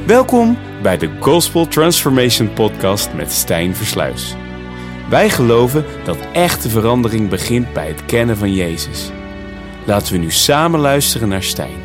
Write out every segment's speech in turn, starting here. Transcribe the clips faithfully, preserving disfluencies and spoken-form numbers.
Welkom bij de Gospel Transformation Podcast met Stijn Versluis. Wij geloven dat echte verandering begint bij het kennen van Jezus. Laten we nu samen luisteren naar Stijn.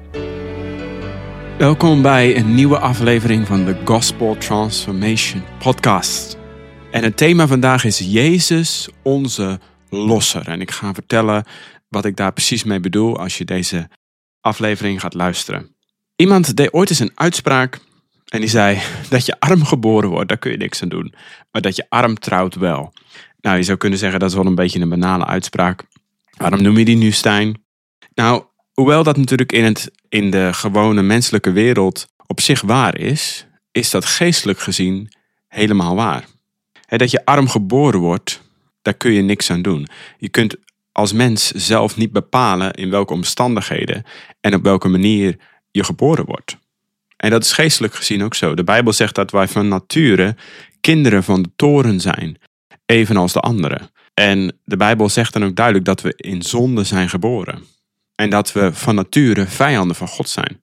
Welkom bij een nieuwe aflevering van de Gospel Transformation Podcast. En het thema vandaag is Jezus, onze losser. En ik ga vertellen wat ik daar precies mee bedoel als je deze aflevering gaat luisteren. Iemand deed ooit eens een uitspraak en die zei dat je arm geboren wordt, daar kun je niks aan doen. Maar dat je arm trouwt wel. Nou, je zou kunnen zeggen dat is wel een beetje een banale uitspraak. Waarom noem je die nu, Stijn? Nou, hoewel dat natuurlijk in, het, in de gewone menselijke wereld op zich waar is, is dat geestelijk gezien helemaal waar. He, dat je arm geboren wordt, daar kun je niks aan doen. Je kunt als mens zelf niet bepalen in welke omstandigheden en op welke manier je geboren wordt. En dat is geestelijk gezien ook zo. De Bijbel zegt dat wij van nature kinderen van de toren zijn, evenals de anderen. En de Bijbel zegt dan ook duidelijk dat we in zonde zijn geboren. En dat we van nature vijanden van God zijn.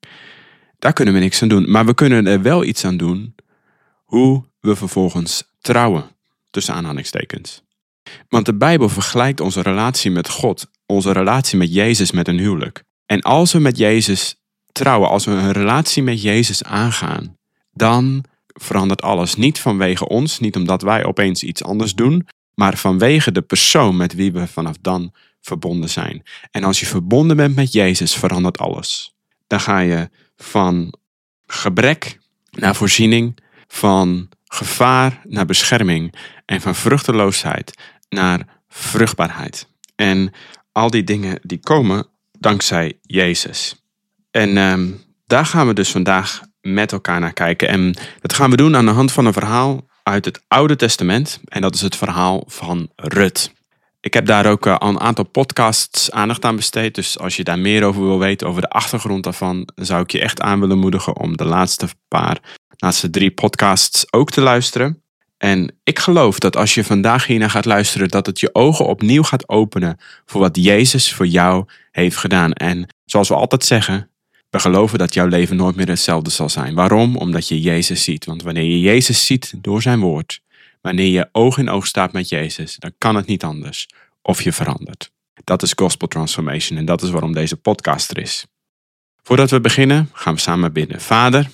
Daar kunnen we niks aan doen. Maar we kunnen er wel iets aan doen hoe we vervolgens trouwen, tussen aanhalingstekens. Want de Bijbel vergelijkt onze relatie met God, onze relatie met Jezus met een huwelijk. En als we met Jezus trouwen, als we een relatie met Jezus aangaan, dan verandert alles. Niet vanwege ons, niet omdat wij opeens iets anders doen, maar vanwege de persoon met wie we vanaf dan verbonden zijn. En als je verbonden bent met Jezus, verandert alles. Dan ga je van gebrek naar voorziening, van gevaar naar bescherming en van vruchteloosheid naar vruchtbaarheid. En al die dingen die komen dankzij Jezus. En um, daar gaan we dus vandaag met elkaar naar kijken. En dat gaan we doen aan de hand van een verhaal uit het Oude Testament. En dat is het verhaal van Rut. Ik heb daar ook al een aantal podcasts aandacht aan besteed. Dus als je daar meer over wil weten, over de achtergrond daarvan, zou ik je echt aan willen moedigen om de laatste paar, laatste drie podcasts ook te luisteren. En ik geloof dat als je vandaag hiernaar gaat luisteren, dat het je ogen opnieuw gaat openen voor wat Jezus voor jou heeft gedaan. En zoals we altijd zeggen, we geloven dat jouw leven nooit meer hetzelfde zal zijn. Waarom? Omdat je Jezus ziet. Want wanneer je Jezus ziet door zijn woord, wanneer je oog in oog staat met Jezus, dan kan het niet anders. Of je verandert. Dat is Gospel Transformation en dat is waarom deze podcast er is. Voordat we beginnen, gaan we samen bidden. Vader,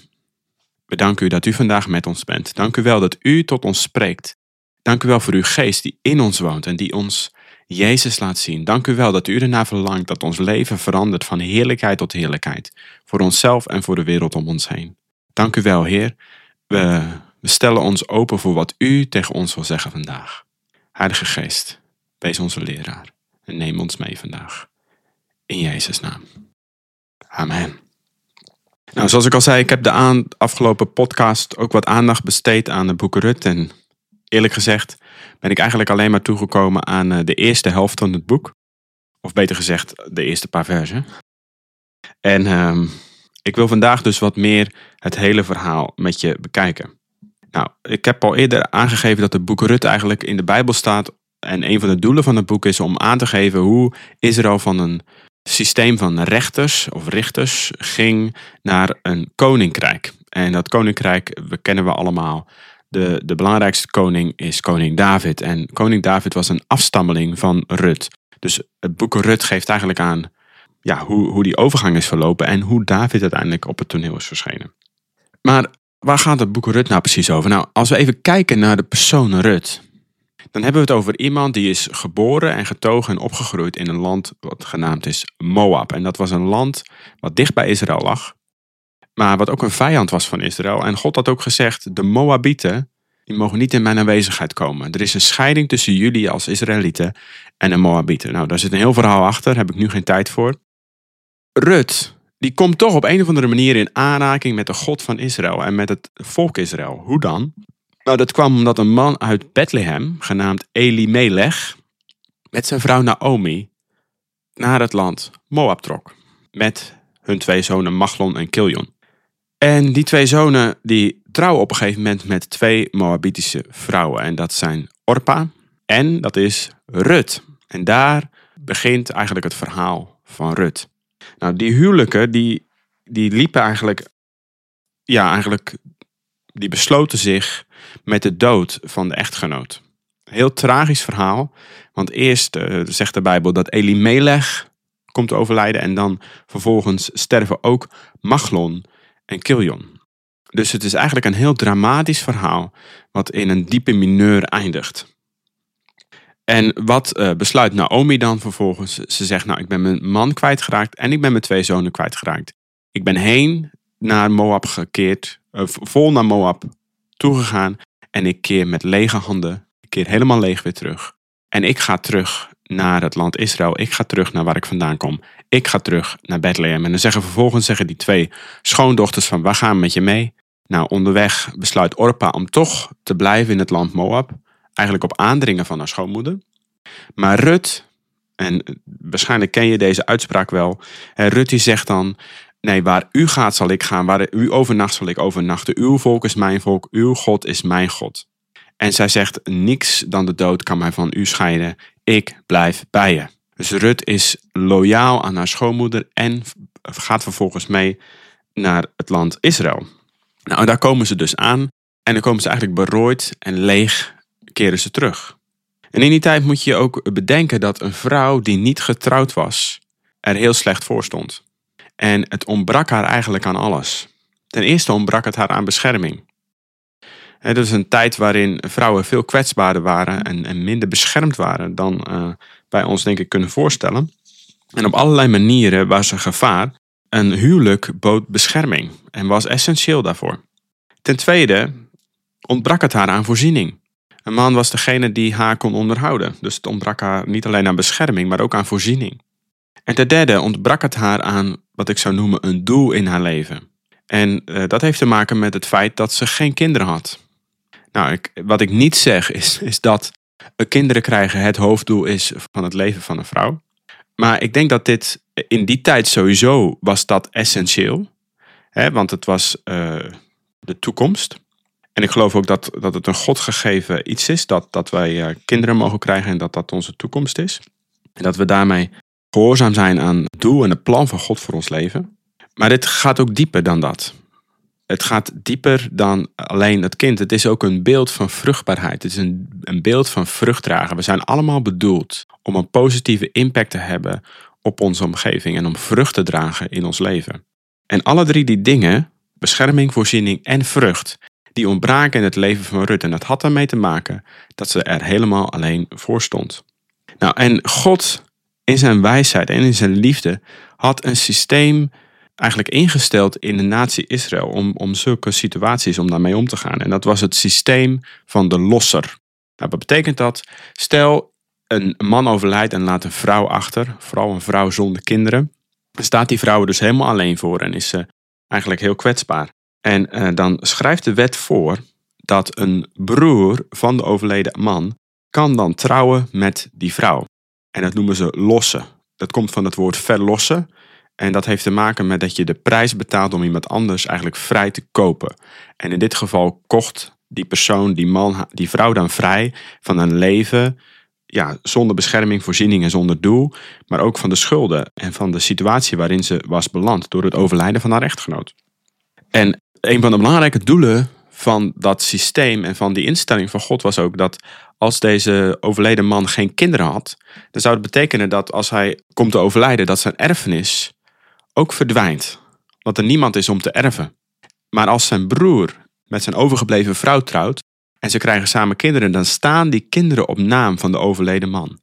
we danken u dat u vandaag met ons bent. Dank u wel dat u tot ons spreekt. Dank u wel voor uw geest die in ons woont en die ons Jezus laat zien. Dank u wel dat u ernaar verlangt dat ons leven verandert van heerlijkheid tot heerlijkheid. Voor onszelf en voor de wereld om ons heen. Dank u wel, Heer. We, we stellen ons open voor wat u tegen ons wil zeggen vandaag. Heilige Geest, wees onze leraar en neem ons mee vandaag. In Jezus' naam. Amen. Nou, zoals ik al zei, ik heb de aan, afgelopen podcast ook wat aandacht besteed aan de boek Rut. En eerlijk gezegd ben ik eigenlijk alleen maar toegekomen aan de eerste helft van het boek. Of beter gezegd, de eerste paar versen. En um, ik wil vandaag dus wat meer het hele verhaal met je bekijken. Nou, ik heb al eerder aangegeven dat het boek Rut eigenlijk in de Bijbel staat. En een van de doelen van het boek is om aan te geven hoe Israël van een systeem van rechters of richters ging naar een koninkrijk. En dat koninkrijk, we kennen we allemaal. De, de belangrijkste koning is koning David. En koning David was een afstammeling van Rut. Dus het boek Rut geeft eigenlijk aan ja, hoe, hoe die overgang is verlopen en hoe David uiteindelijk op het toneel is verschenen. Maar waar gaat het boek Rut nou precies over? Nou, als we even kijken naar de persoon Rut, dan hebben we het over iemand die is geboren en getogen en opgegroeid in een land wat genaamd is Moab. En dat was een land wat dicht bij Israël lag, maar wat ook een vijand was van Israël. En God had ook gezegd, de Moabieten, die mogen niet in mijn aanwezigheid komen. Er is een scheiding tussen jullie als Israëlieten en de Moabieten. Nou, daar zit een heel verhaal achter, daar heb ik nu geen tijd voor. Rut, die komt toch op een of andere manier in aanraking met de God van Israël en met het volk Israël. Hoe dan? Nou, dat kwam omdat een man uit Bethlehem, genaamd Elimelech, met zijn vrouw Naomi naar het land Moab trok. Met hun twee zonen Machlon en Kiljon. En die twee zonen die trouwen op een gegeven moment met twee Moabitische vrouwen. En dat zijn Orpa en dat is Rut. En daar begint eigenlijk het verhaal van Rut. Nou, die huwelijken die, die liepen eigenlijk ja, eigenlijk, die besloten zich met de dood van de echtgenoot. Heel tragisch verhaal, want eerst uh, zegt de Bijbel dat Elimelech komt te overlijden en dan vervolgens sterven ook Machlon en Kiljon. Dus het is eigenlijk een heel dramatisch verhaal wat in een diepe mineur eindigt. En wat uh, besluit Naomi dan vervolgens? Ze zegt, nou, ik ben mijn man kwijtgeraakt en ik ben mijn twee zonen kwijtgeraakt. Ik ben heen naar Moab gekeerd, uh, vol naar Moab toegegaan en ik keer met lege handen, ik keer helemaal leeg weer terug. En ik ga terug naar het land Israël, ik ga terug naar waar ik vandaan kom. Ik ga terug naar Bethlehem. En dan zeggen vervolgens zeggen die twee schoondochters van, we gaan met je mee. Nou, onderweg besluit Orpa om toch te blijven in het land Moab. Eigenlijk op aandringen van haar schoonmoeder. Maar Rut, en waarschijnlijk ken je deze uitspraak wel. Rut die zegt dan, nee, waar u gaat zal ik gaan. Waar u overnacht zal ik overnachten. Uw volk is mijn volk. Uw God is mijn God. En zij zegt, niks dan de dood kan mij van u scheiden. Ik blijf bij je. Dus Rut is loyaal aan haar schoonmoeder en gaat vervolgens mee naar het land Israël. Nou, daar komen ze dus aan. En dan komen ze eigenlijk berooid en leeg keren ze terug. En in die tijd moet je ook bedenken dat een vrouw die niet getrouwd was, er heel slecht voor stond. En het ontbrak haar eigenlijk aan alles. Ten eerste ontbrak het haar aan bescherming. Het is een tijd waarin vrouwen veel kwetsbaarder waren en, en minder beschermd waren dan uh, wij ons denk ik kunnen voorstellen. En op allerlei manieren was er gevaar. Een huwelijk bood bescherming en was essentieel daarvoor. Ten tweede ontbrak het haar aan voorziening. Een man was degene die haar kon onderhouden. Dus het ontbrak haar niet alleen aan bescherming, maar ook aan voorziening. En ten derde ontbrak het haar aan wat ik zou noemen een doel in haar leven. En uh, dat heeft te maken met het feit dat ze geen kinderen had. Nou, ik, wat ik niet zeg is, is dat kinderen krijgen het hoofddoel is van het leven van een vrouw. Maar ik denk dat dit in die tijd sowieso was dat essentieel. Hè, want het was uh, de toekomst. En ik geloof ook dat, dat het een God gegeven iets is. Dat, dat wij uh, kinderen mogen krijgen en dat dat onze toekomst is. En dat we daarmee gehoorzaam zijn aan het doel en het plan van God voor ons leven. Maar dit gaat ook dieper dan dat. Het gaat dieper dan alleen het kind. Het is ook een beeld van vruchtbaarheid. Het is een, een beeld van vrucht dragen. We zijn allemaal bedoeld om een positieve impact te hebben op onze omgeving en om vrucht te dragen in ons leven. En alle drie die dingen, bescherming, voorziening en vrucht, die ontbraken in het leven van Rut. En dat had ermee te maken dat ze er helemaal alleen voor stond. Nou, en God in zijn wijsheid en in zijn liefde had een systeem eigenlijk ingesteld in de natie Israël om, om zulke situaties, om daarmee om te gaan. En dat was het systeem van de losser. Nou, wat betekent dat? Stel, een man overlijdt en laat een vrouw achter, vooral een vrouw zonder kinderen. Dan staat die vrouw er dus helemaal alleen voor en is ze eigenlijk heel kwetsbaar. En uh, dan schrijft de wet voor dat een broer van de overleden man kan dan trouwen met die vrouw. En dat noemen ze lossen. Dat komt van het woord verlossen. En dat heeft te maken met dat je de prijs betaalt om iemand anders eigenlijk vrij te kopen. En in dit geval kocht die persoon, die man, die vrouw dan vrij van een leven, ja, zonder bescherming, voorziening en zonder doel. Maar ook van de schulden en van de situatie waarin ze was beland door het overlijden van haar echtgenoot. En een van de belangrijke doelen van dat systeem en van die instelling van God was ook dat als deze overleden man geen kinderen had, dan zou het betekenen dat als hij komt te overlijden, dat zijn erfenis ook verdwijnt. Want er niemand is om te erven. Maar als zijn broer met zijn overgebleven vrouw trouwt en ze krijgen samen kinderen, dan staan die kinderen op naam van de overleden man.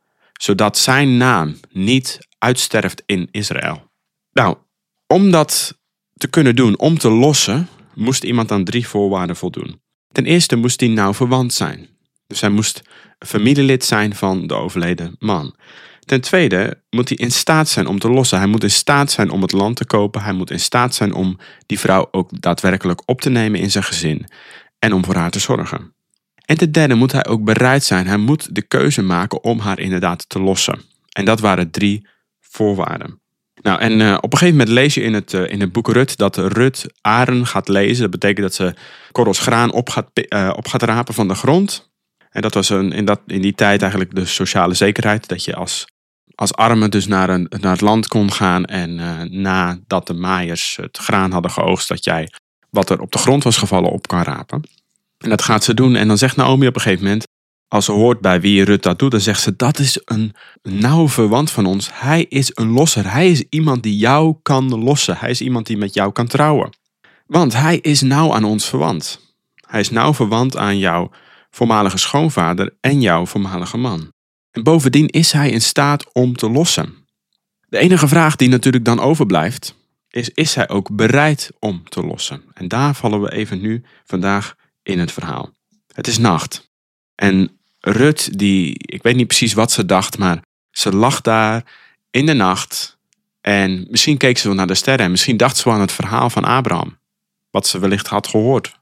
Zodat zijn naam niet uitsterft in Israël. Nou, om dat te kunnen doen, om te lossen, moest iemand aan drie voorwaarden voldoen. Ten eerste moest hij nauw verwant zijn. Dus hij moest familielid zijn van de overleden man. Ten tweede moet hij in staat zijn om te lossen. Hij moet in staat zijn om het land te kopen. Hij moet in staat zijn om die vrouw ook daadwerkelijk op te nemen in zijn gezin. En om voor haar te zorgen. En ten derde moet hij ook bereid zijn. Hij moet de keuze maken om haar inderdaad te lossen. En dat waren drie voorwaarden. Nou, en uh, op een gegeven moment lees je in het, uh, in het boek Rut dat Rut aren gaat lezen. Dat betekent dat ze korrels graan op gaat, uh, op gaat rapen van de grond. En dat was een, in, dat, in die tijd eigenlijk de sociale zekerheid. Dat je als, als arme dus naar, een, naar het land kon gaan. En uh, nadat de maaiers het graan hadden geoogst, dat jij wat er op de grond was gevallen op kan rapen. En dat gaat ze doen. En dan zegt Naomi op een gegeven moment, als ze hoort bij wie Rut dat doet, dan zegt ze, dat is een nauwe verwant van ons. Hij is een losser. Hij is iemand die jou kan lossen. Hij is iemand die met jou kan trouwen. Want hij is nauw aan ons verwant. Hij is nauw verwant aan jouw voormalige schoonvader en jouw voormalige man. En bovendien is hij in staat om te lossen. De enige vraag die natuurlijk dan overblijft, is, is hij ook bereid om te lossen? En daar vallen we even nu vandaag in het verhaal. Het is nacht. En Rut, die, ik weet niet precies wat ze dacht, maar ze lag daar in de nacht. En misschien keek ze wel naar de sterren. En misschien dacht ze wel aan het verhaal van Abraham. Wat ze wellicht had gehoord.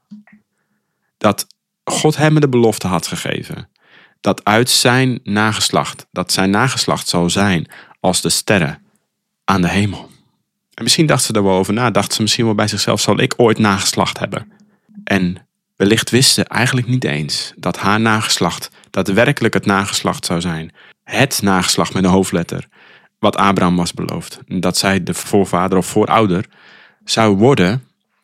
Dat God hem de belofte had gegeven. Dat uit zijn nageslacht, dat zijn nageslacht zou zijn als de sterren aan de hemel. En misschien dacht ze er wel over na. Dacht ze misschien wel bij zichzelf, zal ik ooit nageslacht hebben? En wellicht wist ze eigenlijk niet eens dat haar nageslacht daadwerkelijk het nageslacht zou zijn. Het nageslacht met een hoofdletter. Wat Abraham was beloofd. Dat zij de voorvader of voorouder zou worden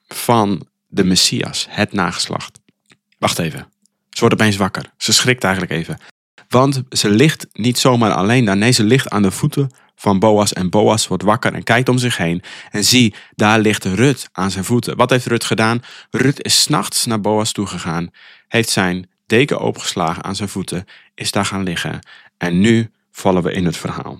van de Messias. Het nageslacht. Wacht even. Ze wordt opeens wakker. Ze schrikt eigenlijk even. Want ze ligt niet zomaar alleen daar. Nee, ze ligt aan de voeten van Boas. En Boas wordt wakker en kijkt om zich heen. En zie, daar ligt Rut aan zijn voeten. Wat heeft Rut gedaan? Rut is 's nachts naar Boas toegegaan. Heeft zijn deken opgeslagen aan zijn voeten. Is daar gaan liggen. En nu vallen we in het verhaal.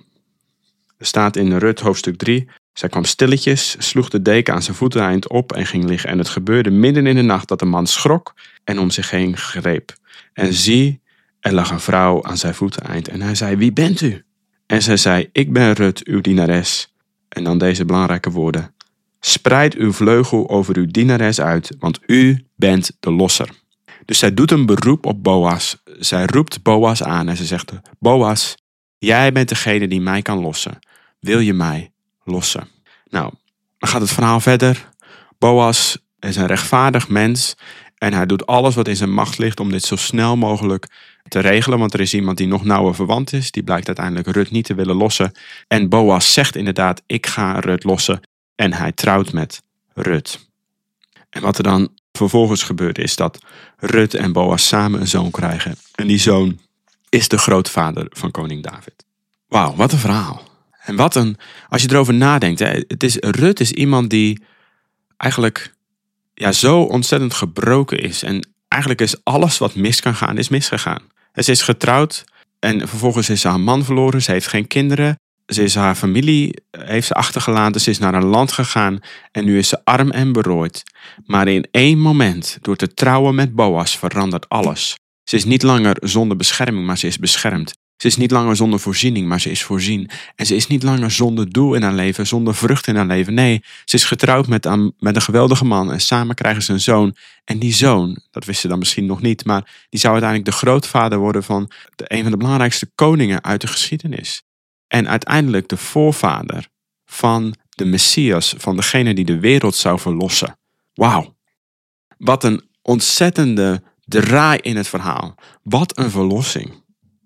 Er staat in Rut hoofdstuk drie. Zij kwam stilletjes, sloeg de deken aan zijn voeteneind op en ging liggen. En het gebeurde midden in de nacht dat de man schrok en om zich heen greep. En zie, er lag een vrouw aan zijn voeteneind. En hij zei, wie bent u? En zij zei, ik ben Rut, uw dienares. En dan deze belangrijke woorden. Spreid uw vleugel over uw dienares uit, want u bent de losser. Dus zij doet een beroep op Boas. Zij roept Boas aan en ze zegt, Boas, jij bent degene die mij kan lossen. Wil je mij lossen? Nou, dan gaat het verhaal verder. Boas is een rechtvaardig mens en hij doet alles wat in zijn macht ligt om dit zo snel mogelijk te regelen, want er is iemand die nog nauwer verwant is. Die blijkt uiteindelijk Rut niet te willen lossen. En Boas zegt inderdaad, ik ga Rut lossen. En hij trouwt met Rut. En wat er dan vervolgens gebeurt is dat Rut en Boas samen een zoon krijgen. En die zoon is de grootvader van koning David. Wauw, wat een verhaal. En wat een, als je erover nadenkt, hè, het is, Rut is iemand die eigenlijk ja, zo ontzettend gebroken is. En eigenlijk is alles wat mis kan gaan, is misgegaan. Ze is getrouwd en vervolgens is ze haar man verloren. Ze heeft geen kinderen. Ze is haar familie heeft ze achtergelaten. Ze is naar een land gegaan en nu is ze arm en berooid. Maar in één moment, door te trouwen met Boas, verandert alles. Ze is niet langer zonder bescherming, maar ze is beschermd. Ze is niet langer zonder voorziening, maar ze is voorzien. En ze is niet langer zonder doel in haar leven, zonder vrucht in haar leven. Nee, ze is getrouwd met een, met een geweldige man en samen krijgen ze een zoon. En die zoon, dat wist ze dan misschien nog niet, maar die zou uiteindelijk de grootvader worden van de, een van de belangrijkste koningen uit de geschiedenis. En uiteindelijk de voorvader van de Messias, van degene die de wereld zou verlossen. Wauw, wat een ontzettende draai in het verhaal. Wat een verlossing.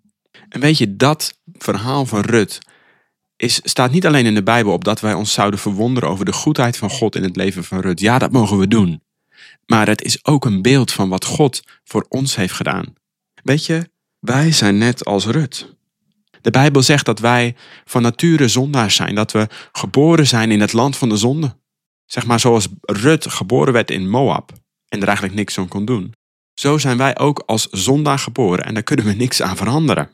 En weet je, dat verhaal van Rut is, staat niet alleen in de Bijbel op dat wij ons zouden verwonderen over de goedheid van God in het leven van Rut. Ja, dat mogen we doen. Maar het is ook een beeld van wat God voor ons heeft gedaan. Weet je, wij zijn net als Rut. De Bijbel zegt dat wij van nature zondaars zijn. Dat we geboren zijn in het land van de zonde. Zeg maar zoals Rut geboren werd in Moab en er eigenlijk niks aan kon doen. Zo zijn wij ook als zondaar geboren en daar kunnen we niks aan veranderen.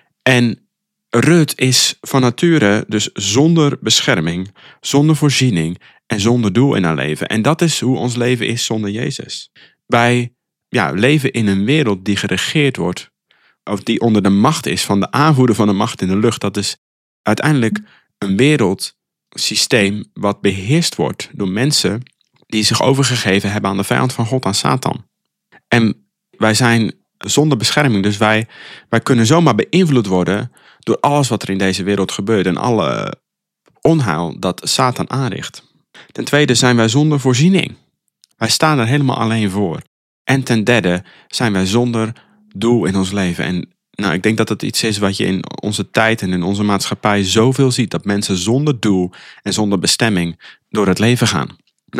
En Rut is van nature dus zonder bescherming, zonder voorziening en zonder doel in haar leven. En dat is hoe ons leven is zonder Jezus. Wij ja, leven in een wereld die geregeerd wordt, of die onder de macht is van de aanvoerder van de macht in de lucht. Dat is uiteindelijk een wereldsysteem wat beheerst wordt door mensen die zich overgegeven hebben aan de vijand van God, aan Satan. En wij zijn zonder bescherming, dus wij, wij kunnen zomaar beïnvloed worden door alles wat er in deze wereld gebeurt en alle onheil dat Satan aanricht. Ten tweede zijn wij zonder voorziening. Wij staan er helemaal alleen voor. En ten derde zijn wij zonder doel in ons leven. En nou, ik denk dat het iets is wat je in onze tijd en in onze maatschappij zoveel ziet. Dat mensen zonder doel en zonder bestemming door het leven gaan. Nou,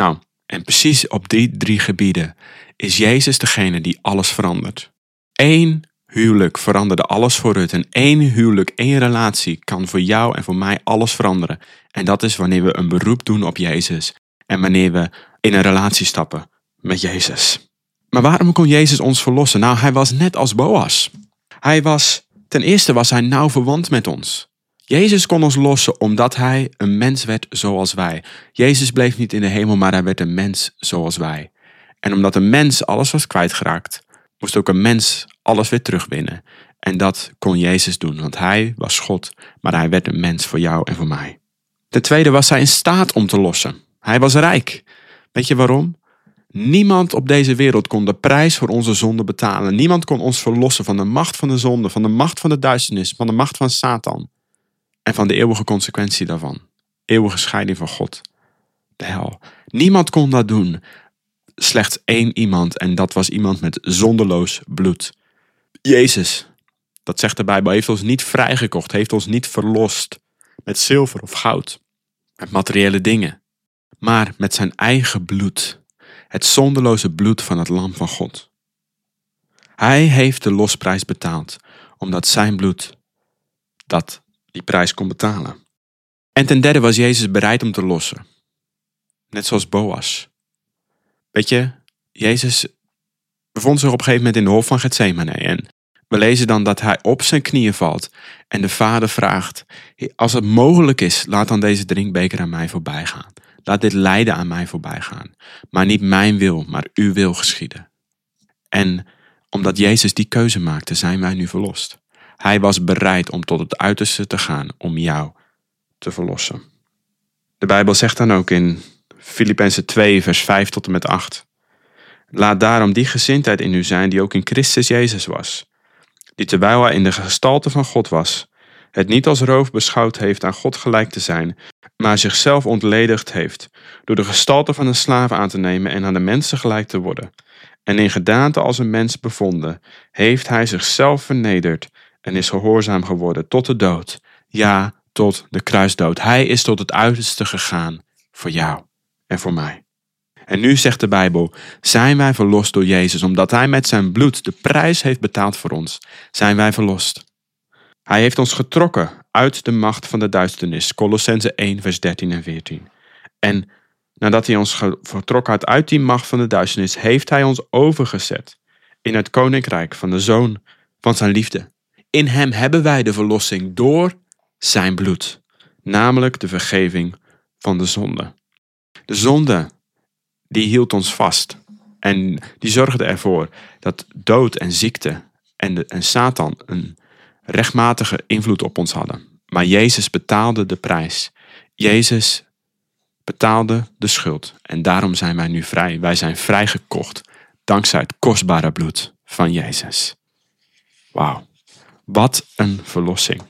En precies op die drie gebieden is Jezus degene die alles verandert. Eén huwelijk veranderde alles voor Rut. En één huwelijk, één relatie kan voor jou en voor mij alles veranderen. En dat is wanneer we een beroep doen op Jezus. En wanneer we in een relatie stappen met Jezus. Maar waarom kon Jezus ons verlossen? Nou, hij was net als Boas. Hij was, ten eerste was hij nauw verwant met ons. Jezus kon ons lossen omdat hij een mens werd zoals wij. Jezus bleef niet in de hemel, maar hij werd een mens zoals wij. En omdat een mens alles was kwijtgeraakt, moest ook een mens alles weer terugwinnen. En dat kon Jezus doen, want hij was God, maar hij werd een mens voor jou en voor mij. Ten tweede was hij in staat om te lossen. Hij was rijk. Weet je waarom? Niemand op deze wereld kon de prijs voor onze zonde betalen. Niemand kon ons verlossen van de macht van de zonde, van de macht van de duisternis, van de macht van Satan. En van de eeuwige consequentie daarvan. Eeuwige scheiding van God. De hel. Niemand kon dat doen. Slechts één iemand en dat was iemand met zondeloos bloed. Jezus, dat zegt de Bijbel, heeft ons niet vrijgekocht, heeft ons niet verlost met zilver of goud, met materiële dingen, maar met zijn eigen bloed, het zondeloze bloed van het Lam van God. Hij heeft de losprijs betaald, omdat zijn bloed dat die prijs kon betalen. En ten derde was Jezus bereid om te lossen, net zoals Boas. Weet je, Jezus bevond zich op een gegeven moment in de hof van Getsemane en we lezen dan dat hij op zijn knieën valt en de Vader vraagt, als het mogelijk is, laat dan deze drinkbeker aan mij voorbij gaan. Laat dit lijden aan mij voorbij gaan. Maar niet mijn wil, maar uw wil geschieden. En omdat Jezus die keuze maakte, zijn wij nu verlost. Hij was bereid om tot het uiterste te gaan om jou te verlossen. De Bijbel zegt dan ook in Filippenzen twee, vers vijf tot en met acht. Laat daarom die gezindheid in u zijn die ook in Christus Jezus was. Die terwijl hij in de gestalte van God was, het niet als roof beschouwd heeft aan God gelijk te zijn, maar zichzelf ontledigd heeft, door de gestalte van een slaaf aan te nemen en aan de mensen gelijk te worden. En in gedaante als een mens bevonden, heeft hij zichzelf vernederd en is gehoorzaam geworden tot de dood, ja, tot de kruisdood. Hij is tot het uiterste gegaan voor jou en voor mij. En nu zegt de Bijbel, zijn wij verlost door Jezus, omdat hij met zijn bloed de prijs heeft betaald voor ons, zijn wij verlost. Hij heeft ons getrokken uit de macht van de duisternis, Kolossenzen één, vers dertien en veertien. En nadat hij ons vertrokken had uit die macht van de duisternis, heeft hij ons overgezet in het koninkrijk van de Zoon van zijn liefde. In hem hebben wij de verlossing door zijn bloed, namelijk de vergeving van de zonde. De zonde, die hield ons vast en die zorgde ervoor dat dood en ziekte en, de, en Satan een rechtmatige invloed op ons hadden. Maar Jezus betaalde de prijs. Jezus betaalde de schuld en daarom zijn wij nu vrij. Wij zijn vrijgekocht dankzij het kostbare bloed van Jezus. Wauw, wat een verlossing.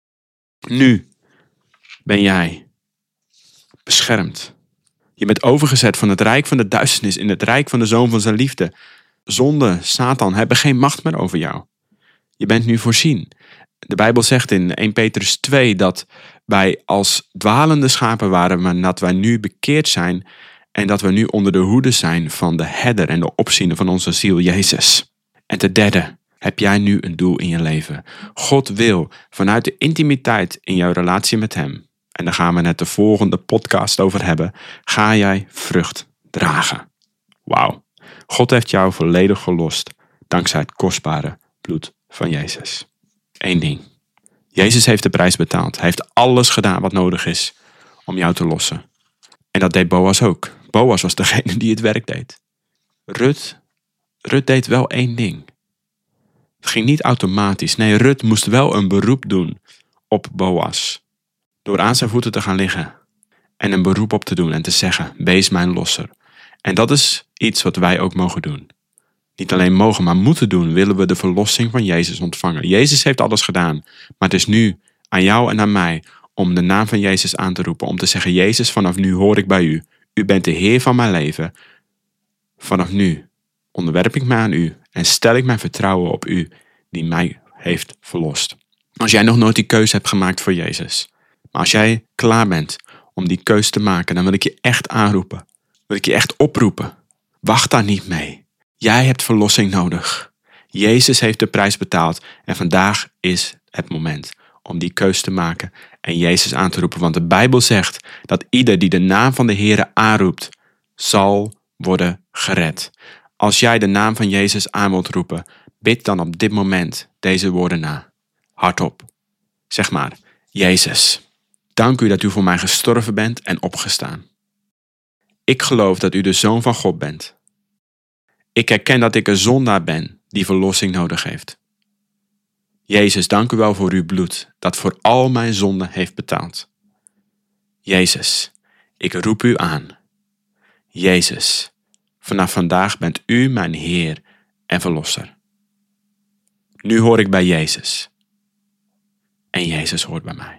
Nu ben jij beschermd. Je bent overgezet van het rijk van de duisternis in het rijk van de Zoon van zijn liefde. Zonde, Satan hebben geen macht meer over jou. Je bent nu voorzien. De Bijbel zegt in eerste Petrus twee dat wij als dwalende schapen waren, maar dat wij nu bekeerd zijn en dat we nu onder de hoede zijn van de herder en de opziener van onze ziel, Jezus. En ten derde heb jij nu een doel in je leven. God wil vanuit de intimiteit in jouw relatie met hem, en daar gaan we het de volgende podcast over hebben, ga jij vrucht dragen. Wauw. God heeft jou volledig verlost dankzij het kostbare bloed van Jezus. Eén ding. Jezus heeft de prijs betaald. Hij heeft alles gedaan wat nodig is om jou te lossen. En dat deed Boas ook. Boas was degene die het werk deed. Rut, Rut deed wel één ding. Het ging niet automatisch. Nee, Rut moest wel een beroep doen op Boas. Door aan zijn voeten te gaan liggen en een beroep op te doen en te zeggen, wees mijn losser. En dat is iets wat wij ook mogen doen. Niet alleen mogen, maar moeten doen, willen we de verlossing van Jezus ontvangen. Jezus heeft alles gedaan, maar het is nu aan jou en aan mij om de naam van Jezus aan te roepen. Om te zeggen, Jezus, vanaf nu hoor ik bij u. U bent de Heer van mijn leven. Vanaf nu onderwerp ik mij aan u en stel ik mijn vertrouwen op u die mij heeft verlost. Als jij nog nooit die keuze hebt gemaakt voor Jezus, maar als jij klaar bent om die keuze te maken, dan wil ik je echt aanroepen. wil ik je echt oproepen. Wacht daar niet mee. Jij hebt verlossing nodig. Jezus heeft de prijs betaald en vandaag is het moment om die keus te maken en Jezus aan te roepen. Want de Bijbel zegt dat ieder die de naam van de Heere aanroept, zal worden gered. Als jij de naam van Jezus aan wilt roepen, bid dan op dit moment deze woorden na. Hardop. Zeg maar, Jezus, dank u dat u voor mij gestorven bent en opgestaan. Ik geloof dat u de Zoon van God bent. Ik herken dat ik een zondaar ben die verlossing nodig heeft. Jezus, dank u wel voor uw bloed dat voor al mijn zonden heeft betaald. Jezus, ik roep u aan. Jezus, vanaf vandaag bent u mijn Heer en Verlosser. Nu hoor ik bij Jezus. En Jezus hoort bij mij.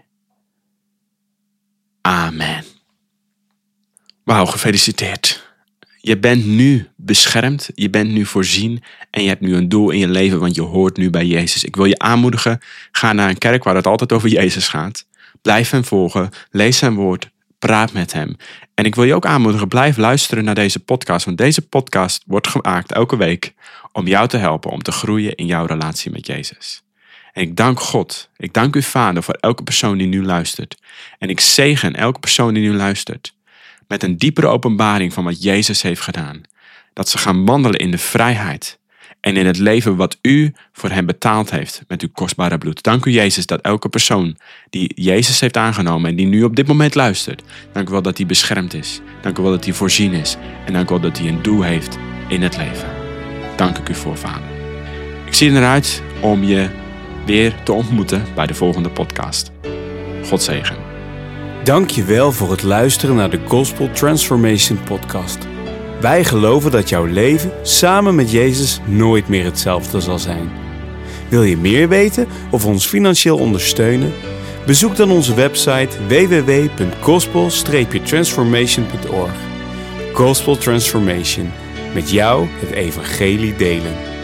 Amen. Wauw, gefeliciteerd. Je bent nu beschermd, je bent nu voorzien en je hebt nu een doel in je leven, want je hoort nu bij Jezus. Ik wil je aanmoedigen, ga naar een kerk waar het altijd over Jezus gaat. Blijf hem volgen, lees zijn woord, praat met hem. En ik wil je ook aanmoedigen, blijf luisteren naar deze podcast, want deze podcast wordt gemaakt elke week om jou te helpen om te groeien in jouw relatie met Jezus. En ik dank God, ik dank u Vader voor elke persoon die nu luistert. En ik zegen elke persoon die nu luistert met een diepere openbaring van wat Jezus heeft gedaan. Dat ze gaan wandelen in de vrijheid en in het leven wat u voor hen betaald heeft met uw kostbare bloed. Dank u Jezus dat elke persoon die Jezus heeft aangenomen en die nu op dit moment luistert, dank u wel dat hij beschermd is. Dank u wel dat hij voorzien is. En dank u wel dat hij een doel heeft in het leven. Dank ik u voor, Vader. Ik zie er naar uit om je weer te ontmoeten bij de volgende podcast. God zegen. Dank je wel voor het luisteren naar de Gospel Transformation Podcast. Wij geloven dat jouw leven samen met Jezus nooit meer hetzelfde zal zijn. Wil je meer weten of ons financieel ondersteunen? Bezoek dan onze website w w w punt gospel transformation punt org. Gospel Transformation. Met jou het evangelie delen.